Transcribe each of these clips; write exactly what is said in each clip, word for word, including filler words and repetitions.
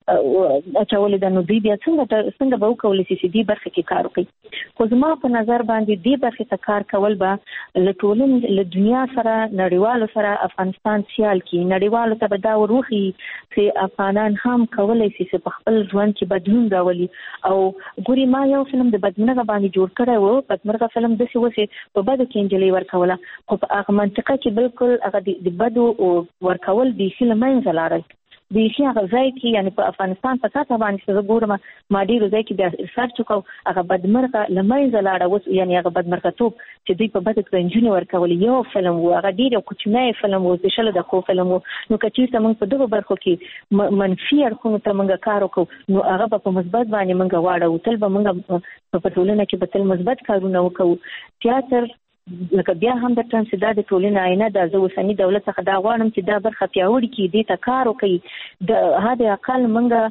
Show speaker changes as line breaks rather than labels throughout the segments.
اچولې ده، نو دوی بیا څنګه څنګه به وکولی شي چې دې برخه کې کار وکړي. خو زما په نظر باندې دې برخې ته کار کول به له ټولنې له دنیا سره نړیوالو سره افغانستان سیال کړي. نړیوالو ته به دا وروښي چې افغانان هم کولی شي چې په خپل ژوند کې بدلون راولي. او ګوري ما یو فلم د بدمرغه باندې جوړ کړی و، بدمرغه فلم داسې و چې په بدو کې نجلۍ ورکوله، خو په هغه منطقه کې بالکل هغه د بدو ورکول بیخي له منځه لاړل. بیخي هغه ځای کې یعنې په افغانستان په سطحه باندې چې زه ګورم ما ډېرو ځای کې بیا ریسرچ وکړو، هغه بدمرغه له منځه لاړه. اوس یعنې هغه بدمرغتوب چې دوی په بدو کې نجونې ورکولې یو فلم و، هغه ډېر یو کوچنی فلم و، د شلو دقیقو فلم و. نو که چېرته موږ په دغو برخو کې منفي اړخونو ته موږ کار وکړو نو هغه به په مثبت باندې موږ واړو. تل به موږ په ټولنه کې به تل مثبت کارونه وکړو. تیاتر لکه بیا هم د ټرم چې دا د ټولنې آینه ده، زه اوسني دولت څخه دا غواړم چې دا برخه پیاوړې کړي، دې ته کار وکړي. د حد اقل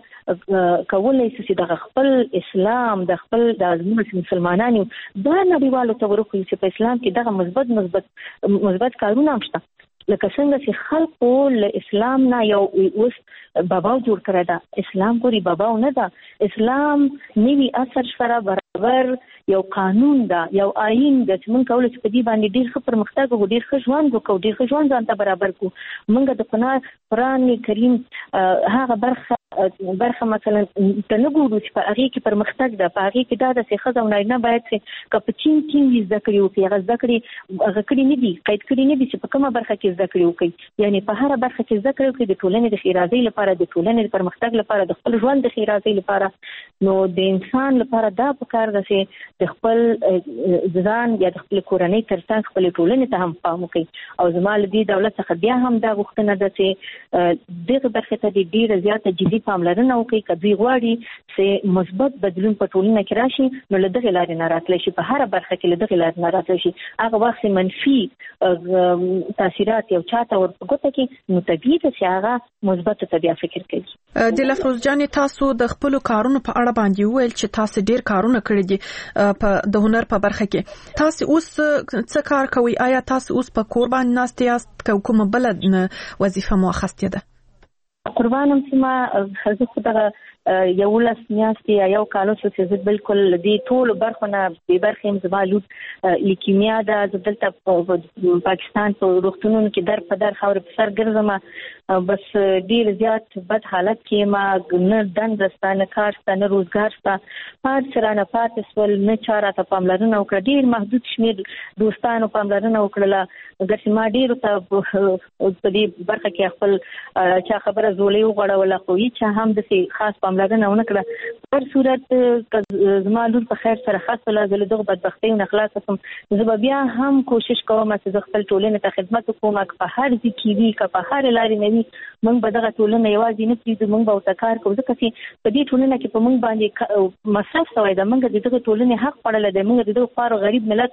موږ کولی شو چې دغه خپل اسلام د خپل د زموږ مسلمانانو دا نړیوالو ته ورښیو چې په اسلام کې دغه مثبت مثبت مثبت کارونه هم شته. لکه څنګه چې خلکو له اسلام نه یو اوس باباو جوړ کړی ده. اسلام ګوري باباو نه ده، اسلام نوي اثر سره برابر یو قانون ده، یو آئین ده چې موږ کولی چې په دې باندې ډېر ښه پرمختګ وکړو، ډېر ښه ژوند وکړو، ډېر ښه ژوند ځان ته برابر کړو. موږ د قرآن کریم هغه برخه برخه مثلا ته نه ګورو چې په هغې کې پرمختګ ده. په هغې کې دا ده چې ښځه او نارینه باید چې که په چین کې وي زده کړې وکړي، هغه زده کړې هغه کړي نه دي، قید کړي نه دي چې په کومه برخه کې زده کړې وکړي. یعنې په هره برخه کې زده کړې وکړي د ټولنې د ښېرازۍ لپاره، د ټولنې د پرمختګ لپاره، د خپل ژوند د ښېرازۍ لپاره. نو د انسان لپاره دا پکار ده چې د خپل ځان یا د خپل کورنۍ تر څنګ خپلې ټولنې ته هم پام وکړي. او زما له دې دولت څخه بیا هم دا غوښتنه ده چې دغه برخې ته د ډېره زیاته جدي پاملرنه وکړي. که دوی غواړي چې مثبت بدلون په ټولنه کې راشي نو له دغې لارې نه راتلی شي، په هره برخه کې له دغې لارې نه راتلی شي. هغه وخت چې منفي تاثیرات یو چا ته ور په ګوته کړي نو طبیعي ده چې هغه مثبتو ته بیا فکر کوي.
د لفروز جانې تاسو د خپلو کارونو په اړه باندې وویل چې تاسو ډېر کارونه کړي دي په د هنر په برخه کې. تاسو اوس څه کار کوئ؟ آیا تاسو اوس په کور باندې ناست یاست که کومه بله وظیفه مو اخیستې ده؟
قربانم چې ما زه خو دغه یولس میاشتې یا یو کال شو چې زه بالکل له دې ټولو برخو نه بې برخې یم. زما لور لیکیمیا ده، زه دلته په پاکستان په روغتونونو کې در په در خاورې په سر ګرځم، بس ډېر زیات بد حالت کې یم. نه دنده شته، نه کار شته، نه روزګار شته، هر څه رانه پاتې شول. نه چا راته پاملرنه وکړه، ډېر محدود شمېر دوستانو پاملرنه وکړله. ګرچې ما ډېرو ته په دې برخه کې خپل چا خبره زولۍ وغوړوله، خو هېچا هم داسې خاص پاملرنه ونه کړه. په هر صورت زما لور په خیر سره ښه شوله، زه له دغو بدبختیو نه خلاصه شوم. زه به بیا هم کوشش کوم چې زه خپل ټولنې ته خدمت وکړم، که په هر ځای کې وي، که په هرې لارې نه وي، موږ به دغه ټولنه یوازې نه پرېږدو، موږ به ورته کار کوو. ځکه چې په دې ټولنه کې په موږ باندې مصرف شوی ده، موږ د دغه ټولنې حق خوړلی دی، موږ د دغه خوار او غریب ملت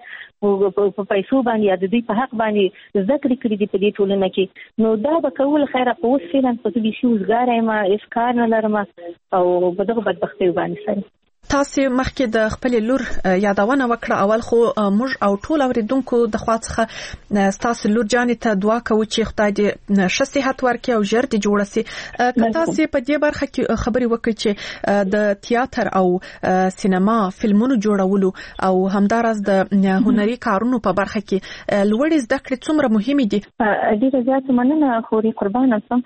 په پیسو باندې یا د دوی په حق باندې زده کړې کړي دي په دې ټولنه کې. نو دا به کول خیره. په اوس فعلا خو زه بیخي وزګاره یم، هېڅ کار نه لرم او په دغه بدبختیو باندې سره.
تاسو مخکې د خپل لور یادونه وکړه. اول خو موږ او ټول اوریدونکو د خوا څخه تاسو لور جانې ته دعا کوو چې خدای دې ښه صحت ورکړي او ژر دې جوړه شي. که تاسو په دې برخه کې خبرې وکړئ چې د تیاتر او سینما فلمونو جوړولو او همداراز د هنري کارونو په برخه کې لوړې زده کړې څومره مهمې دي؟
ډېره زیاته مننه خوري، قربانه شم.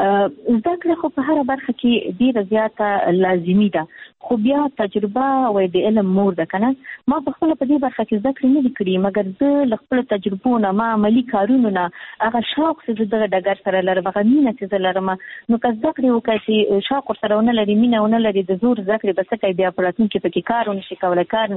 زده کړې خو په هره برخه کې ډېره زیاته لازمي ده، خو بیا تجربه او د علم مور ده کنه. ما په خپل په دې برخه کې زده کړې نه دي کړې، مګر زه له خپل تجربو نه، ما عملي کارونو نه، هغه شوق چې زه دغه ډګر سره لرم، هغه مینه چې زه لرم، نو که زده کړې وکړئ چې شوق ورسره ونه لري، مینه ونه لري، د زور زده کړې به څه کوي؟ بیا په راتلونکي کې پکې کار ونه شي کولی، کار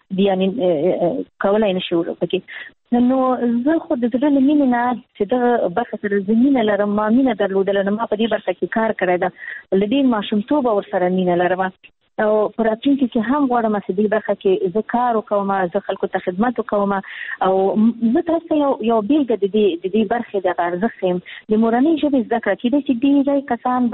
یعنې کولی نه شي پکې. نو زه خو د زړه له مینې نه چې دغه برخه سره زه مینه لرم، ما مینه درلودله، نو ما په دې برخه کې کار کړی ده، له ډېر ماشومتوبه ورسره مینه لرم. او په راتلونکي کې هم غواړم چې دې برخه کې زه کار وکړم، زه خلکو ته خدمت وکړم. او زه تاسو ته یو یو بېلګه د دې د دې برخې دغه ارزښت ښیم. د مورنۍ ژبې زده کړه کېدای شي ډېری کسان به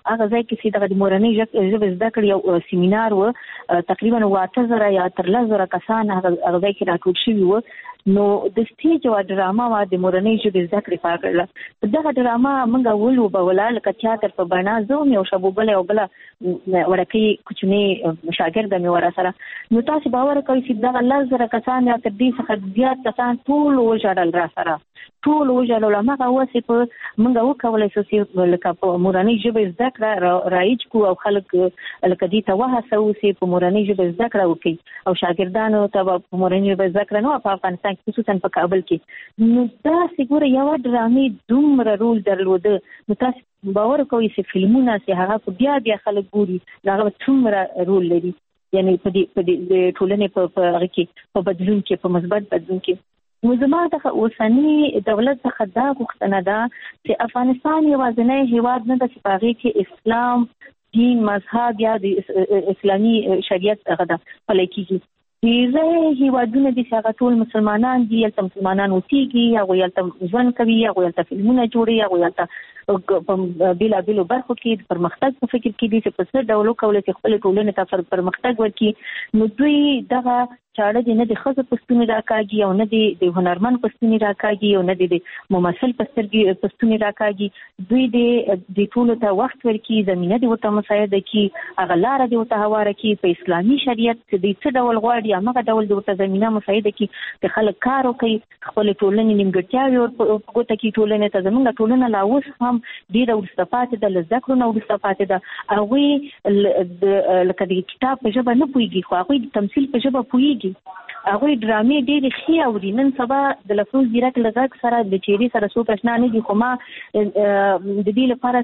هغه ځای کې چې د مورنۍ ژبې زده کړې یو سیمینار و تقریبا واته زره یا تر لس زره کسان هغه ځای کې راټول شوي و. نو د سټیج او ډراما وا د مورنۍ ژبې زده کړې په اړه دغه ډراما موږ ولوبوله لکه تیاتر په بڼه زه یو شبوبله او بل ورکې کوچنی شاګرد مې ورا سره. نو تاسو باور کوئ چې دغه لس زره کسان یا تر دې څخه زیات کسان ټول وژړل را سره ټول وژړل. هغه واسې په موږ وکولای شو چې لکه په مورنۍ ژبې زده کړه رایج کو او خلک لکه دې ته وهڅوو چې په مورنۍ ژبې زده کړه وکړي او شاګردانو ته په مورنۍ ژبې زده کړه نو په افغانستان خصوصا په کابل کې. نو دا څنګه یو ډرامې دومره رول درلوده. نو تاسو باور کوئ چې فلمونه چې هغه بیا بیا خلک ګوري هغه څومره رول لري یعنی په دې په دې ټولنې په هغه کې په بدلون کې په مثبت بدلون کې. نو زما د اوسنی دولت څخه دا غوښتنه ده چې افغانستان یوازینی هیواد نه ده چې په هغه کې اسلام دین مذهب یا د اسلامي شریعت هغه ده پلی کېږي. ډېری هیوادونه دي چې هغه ټول مسلمانان دي هلته مسلمانان اوسېږي هغوی هلته ژوند کوي هغوی هلته فلمونه جوړوي هغوی هلته په بېلابېلو برخو کې د پرمختګ په فکر کې دي چې په څه ډول وکولی چې خپلې ټولنې ته پرمختګ ورکړي. نو دوی دغه چاړه دې نه د ښځو په ستوني راکاږي او نه د هنرمند په ستوني راکاږي او نه د ممثل په سترګې په ستوني راکاږي. دوی د ټولو ته وخت ورکړي زمینه دې ورته مساعده کړي هغه لاره دې ورته هواره کړي په اسلامي شریعت چې دوی څه ډول غواړي همغه ډول دې ورته زمینه مساعده کړي چې خلک کار وکړي خپلې ټولنې نیمګړتیاوې ورپه ګوته کړي. ټولنې ته زموږ ټولنه لا اوس هم ډېره وروسته پاتې ده له زده کړو نه وروسته پاتې ده. هغوی لکه د کتاب په ژبه نه پوهېږي خو هغوی د تمثیل په ژبه پوهېږي. هغوی ډرامې ډېرې ښې اوري. نن سبا د لفظ ځیرک له غږ سره د چهرې سره څوک اشنا نه دي خو ما د دې لپاره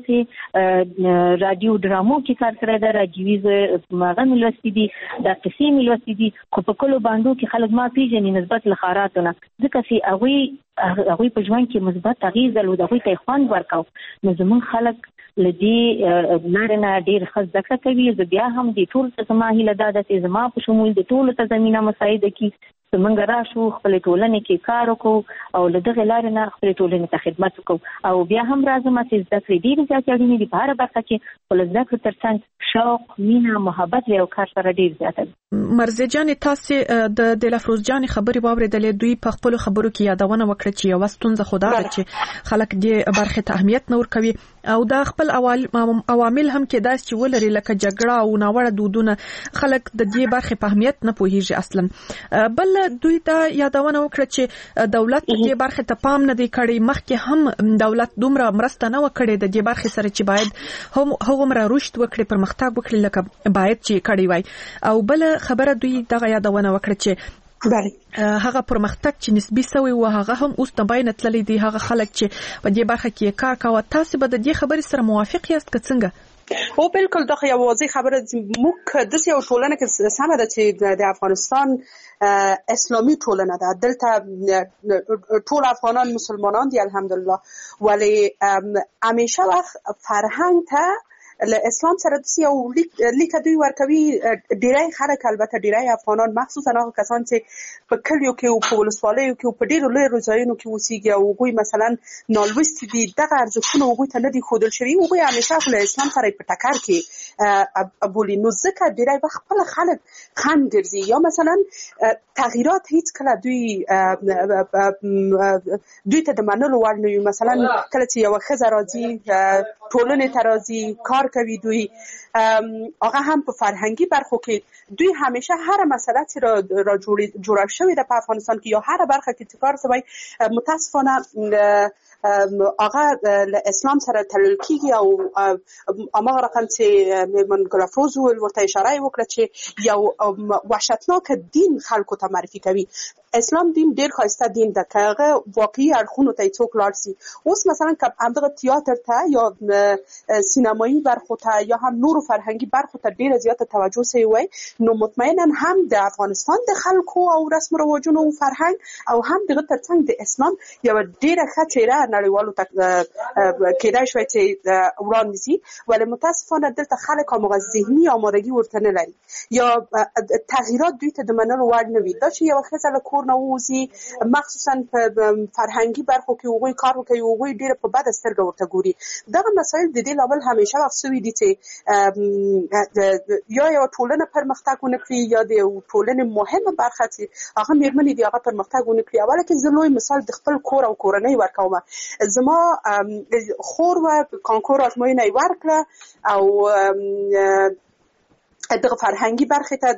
چې رادیو ډرامو کې کار کړی ده راډیویز هغه مې لوستي دي دا قصې مې لوستي دي خو په کلو بانډو کې خلک ما پېژني نسبت له ښاراتو نه ځکه چې هغوی هغوی په ژوند کې مثبت اغېز درلود هغوی ته یې خوند ورکاو. نو زموږ خلک له دې لارې نه ډېر ښه زده کړه کوي. زه بیا هم د ټولو ته زما هیله دا ده چې زما په شمول د ټولو ته زمینه مساعده کړي چې موږ راشو خپلې ټولنې کې کار وکړو او له دغې لارې نه خپلې ټولنې ته خدمت وکړو. او بیا هم راځم چې زده کړې ډېرې زیاتې اړینې دي په هره برخه کې خو له زده کړو تر څنګ شوق مینه محبت له یو کار سره ډېر زیاته ده.
مرزیه جانې تاسې د دلفروز جانې خبرې واورېدلې. دوی په خپلو خبرو کې یادونه وکړه چې یوه ستونزه خو دا ده چې خلک دې برخې ته اهمیت نه ورکوي او دا خپل عوامل هم کېدای شي چې ولري لکه جګړه او ناوړه دودونه خلک د دې برخې په اهمیت نه پوهېږي اصلا. بل دوی دا یادونه وکړه چې دولت دې برخې ته پام نه دی کړی. مخکې هم دولت دومره مرسته نه وکړي د دې برخې سره چې باید هم هغومره رشد وکړي پرمختګ وکړي لکه باید چې کړی وای. او بل خبره دوی دغه یادونه وکړه چې بله هغه پرمختګ چې نسبي سوی و هغه هم اوس نه باید تللی دی هغه خلک چې په دې برخه کې کار کوي. تاسو به د دې خبرې سره موافق یاست که څنګه؟
او بالکل دغه یو واضح خبره موږ د یو ټولنه کې سمه ده چې د افغانستان اسلامي ټولنه ده. دلته ټول افغانان مسلمانان دي الحمدلله ولی همیشه وخت فرهنګ ته له اسلام سره د یو لیک دوی ورکوي. ډیری خلک البته ډیری افغانان مخصوصا هغه کسان چې په کلیو کې او په ولسوالیو کې او په ډیرو لویو ځایونو کې اوسېږي او هغوی مثلا نالوستي دي دغه ارزښتونه هغوی ته نه دي ښودل شوي. هغوی همیشه له اسلام سره په ټکر کې بولي. نو ځکه ډیری وخت خپل خلک خنډ ګرځي یا مثلا تغییرات هیڅ کله دوی دوی ته د منلو وړ نه وي. مثلا کله چې یوه ښځه راځي ټولنې ته راځي کار کوي دوی هغه هم په فرهنګي برخو کې دوی همیشه هر مسئله چې را, را جوړه شوې ده په افغانستان کې یا هر برخه کې چې کار شوی متاسفانه هغه له اسلام سره تړل کېږي. او هماغه رقم چې میرمن ګل افروز وویل ورته اشاره یې وکړه چې یو وحشتناک دین خلکو ته معرفي کوي. اسلام دین ډېر ښایسته دین ده که هغه واقعي اړخونو ته یې څوک لاړ سي. اوس مثلا که همدغه تیاتر ته یا سینمایي برخو ته یا هم نورو فرهنګي برخو ته ډېره زیاته توجه سوی وای نو مطمئنا هم د افغانستان د خلکو او رسم و رواجونو او فرهنګ او هم دغه ترڅنګ د اسلام یوه ډېره ښه څېره نړیوالو ته کېدای شوی چې وړاندې سي. ولې متاسفانه دلته خلک هماغه ذهني آمادګي ورته نه لري یا تغییرات دوی ته د منلو وړ نه وي. دا چې یوه ښځه له کور کور نه ووزي، مخصوصا په فرهنګي برخو کې هغوی کار کوي، هغوی ډېره په بده سترګه ورته ګوري. دغه مسایل د دې لامل همیشه وخت سوي دي چې یا یو ټولنه پرمختګ ونه کړي یا د ټولنې مهمه برخه چې هغه میرمنې دي هغه پرمختګ ونه کړي. اوله کې زه لوی مثال د خپل کور او کورنۍ ورکوم. زما خور و کانکور ازموینه یې ورکړه او دغه فرهنګي برخې ته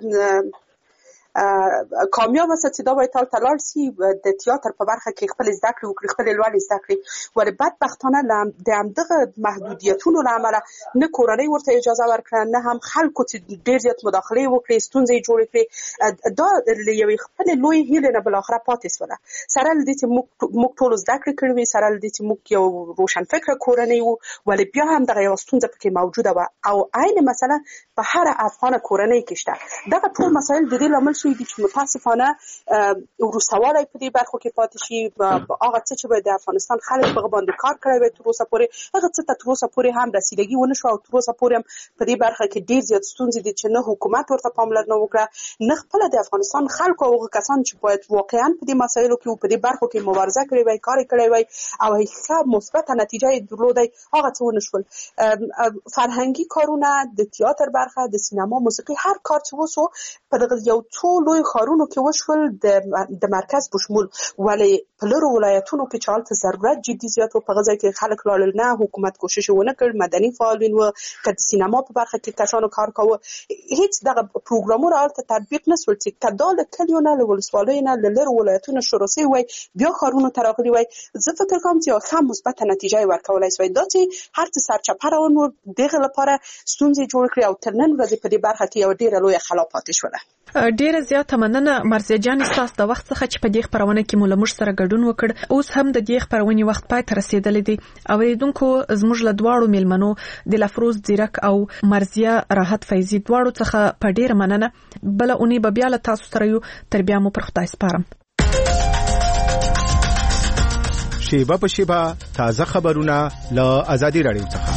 کامیاب وسه چې دا وای تال تلال سي د تئاتر په برخه کې خپل زده کړې وکړي، خپل لوړ زده کړې، ولې بدبختانه د همدغه محدودیتونو له امله نه کورنۍ ورته اجازه ورکړه نه هم خلکو چې ډېر زیات مداخلې وکړي، ستونزې جوړې کړې. دا له یوې خپل لوی هیلې نه بالاخره پاتې شوله. سره له دې چې موږ ټول زده کړې کړې وې، سره له دې چې موږ یو روشنفکره کورنۍ وو، ولې بیا هم دغه یوه ستونزه پکې موجوده وه او عین مثلا په هره افغانه کورنۍ کې شته. دغه ټول مسایل د دې لامل شوي دي چې متاسفانه وروسته والی په دې برخو کې پاتې شي. هغه څه چې به د افغانستان خلک په هغه باندې کار کړی وی تر اوسه پورې، هغه څه ته تر اوسه پورې هم رسیدګي ونه شوه او تر اوسه پورې هم په دې برخه کې ډېر زیات ستونزې دي چې نه حکومت ورته پاملرنه وکړه، نه خپله د افغانستان خلکو او هغه کسان چې باید واقعا په دې مسایلو کې په دې برخو کې مبارزه کړې وی، کار یې کړی وی او ښه مثبته نتیجه یې درلودی، هغه څه ونه شول. فرهنګي کارونه، د تئاتر برخه، د سینما، موسیقي، هر کار چې وسو په دغه یو څو لوی ښارونو کې وشول د مرکز په شمول، ولې په لرو ولایتونو کې چې هلته ضرورت جدي زیات و په هغه ځای کې خلک لاړل، نه حکومت کوشش ونه کړ، مدني فعالین و که د سینما په برخه کې کسانو کار کاوه، هیڅ دغه پروګرامونه هلته تطبیق نه شول چې که دا له کلیو نه له ولسوالیو نه له لرو ولایتونو شروع سوی وی بیا ښارونو ته راغلي وی. زه فکر کوم چې یوه ښه مثبته نتیجه یې ورکولی سوی. دا چې هر څه سرچپه روان و دغه لپاره ستونزې جوړ کړي او تر نن ورځې په دې برخه کې یوه ډېره لویه خلا پاتې شوله.
ډیره زیاته مننه مرضیه جان ستاسو د وخت څخه چې په دې خبرونه کې مو له موږ سره ګډون وکړ. اوس هم د دې خبرونې وخت پای ته رسیدلی دی. اوریدونکو زموږ له دواړو میلمنو د لفروز زیرک او مرضیه راحت فیضی دواړو څخه په ډیره مننه. بل اونۍ به بیا له تاسو سره یو، تر بیا مو پر خدای سپارم.
شیبه په شیبه تازه خبرونه له ازادي راډیو څخه.